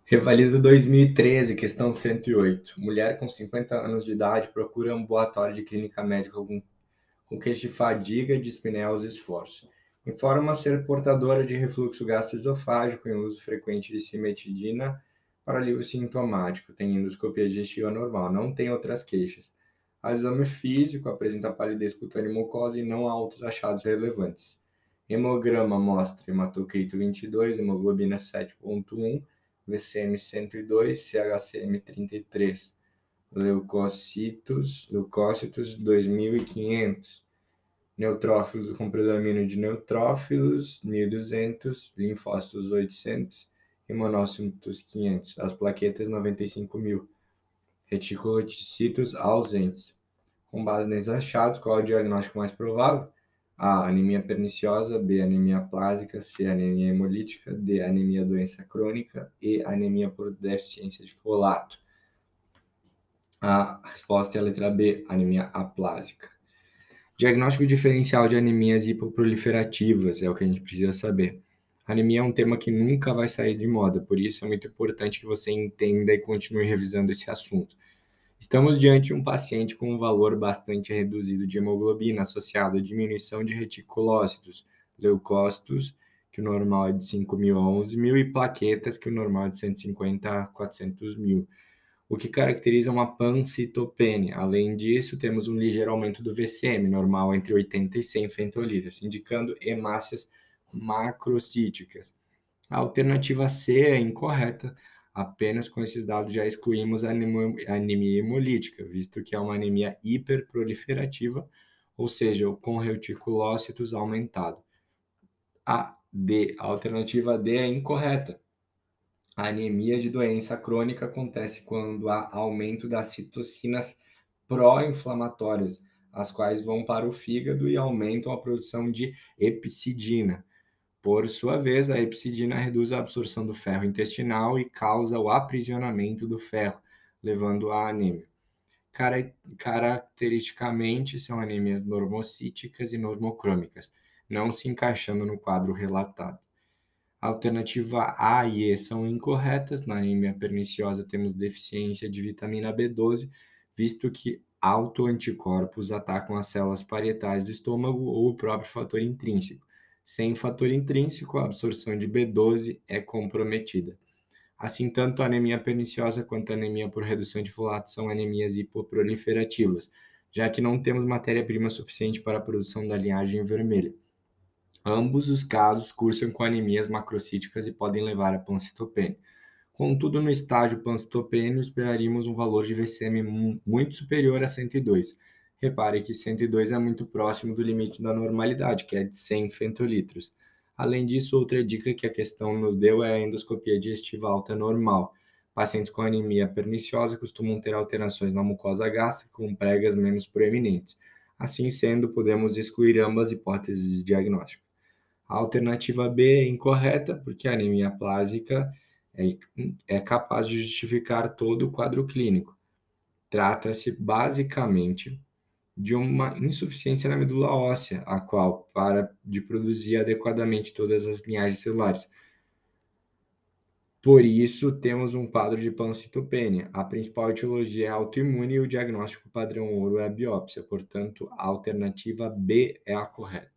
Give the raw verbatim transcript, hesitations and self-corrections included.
Revalida dois mil e treze, questão cento e oito. Mulher com cinquenta anos de idade procura ambulatório de clínica médica com, com queixa de fadiga, dispneia aos esforços. Informa ser portadora de refluxo gastroesofágico em uso frequente de cimetidina para alívio sintomático. Tem endoscopia digestiva normal. Não tem outras queixas. A exame físico apresenta palidez cutânea e mucosa e não há outros achados relevantes. Hemograma mostra hematocrito vinte e dois, hemoglobina sete ponto um, V C M cento e dois, C H C M trinta e três, leucócitos, leucócitos dois mil e quinhentos, neutrófilos com predomínio de neutrófilos mil e duzentos, linfócitos oitocentos e monócitos quinhentos, as plaquetas noventa e cinco mil, reticulocitos ausentes. Com base nesses achados, qual é o diagnóstico mais provável? A. Anemia perniciosa. B. Anemia plásica. C. Anemia hemolítica. D. Anemia doença crônica. E. Anemia por deficiência de folato. A resposta é a letra B. Anemia aplásica. Diagnóstico diferencial de anemias hipoproliferativas é o que a gente precisa saber. Anemia é um tema que nunca vai sair de moda, por isso é muito importante que você entenda e continue revisando esse assunto. Estamos diante de um paciente com um valor bastante reduzido de hemoglobina associado à diminuição de reticulócitos, leucócitos, que o normal é de cinco mil a onze mil, e plaquetas, que o normal é de cento e cinquenta a quatrocentos mil, o que caracteriza uma pancitopenia. Além disso, temos um ligeiro aumento do V C M, normal entre oitenta e cem fentolitros, indicando hemácias macrocíticas. A alternativa C é incorreta. Apenas com esses dados já excluímos a anemia hemolítica, visto que é uma anemia hiperproliferativa, ou seja, com reticulócitos aumentado. A D, a alternativa D é incorreta. A anemia de doença crônica acontece quando há aumento das citocinas pró-inflamatórias, as quais vão para o fígado e aumentam a produção de epsidina. Por sua vez, a epsidina reduz a absorção do ferro intestinal e causa o aprisionamento do ferro, levando à anemia. Cara- caracteristicamente, são anemias normocíticas e normocrômicas, não se encaixando no quadro relatado. A alternativa A e E são incorretas. Na anemia perniciosa, temos deficiência de vitamina B doze, visto que autoanticorpos atacam as células parietais do estômago ou o próprio fator intrínseco. Sem fator intrínseco, a absorção de B doze é comprometida. Assim, tanto a anemia perniciosa quanto a anemia por redução de folato são anemias hipoproliferativas, já que não temos matéria-prima suficiente para a produção da linhagem vermelha. Ambos os casos cursam com anemias macrocíticas e podem levar à pancitopenia. Contudo, no estágio pancitopênio, esperaríamos um valor de V C M muito superior a cento e dois. Repare que cento e dois é muito próximo do limite da normalidade, que é de cem fentolitros. Além disso, outra dica que a questão nos deu é a endoscopia digestiva alta normal. Pacientes com anemia perniciosa costumam ter alterações na mucosa gástrica com pregas menos proeminentes. Assim sendo, podemos excluir ambas hipóteses de diagnóstico. A alternativa B é incorreta, porque a anemia plásica é, é capaz de justificar todo o quadro clínico. Trata-se basicamente de uma insuficiência na medula óssea, a qual para de produzir adequadamente todas as linhagens celulares. Por isso, temos um quadro de pancitopenia. A principal etiologia é autoimune e o diagnóstico padrão ouro é a biópsia. Portanto, a alternativa B é a correta.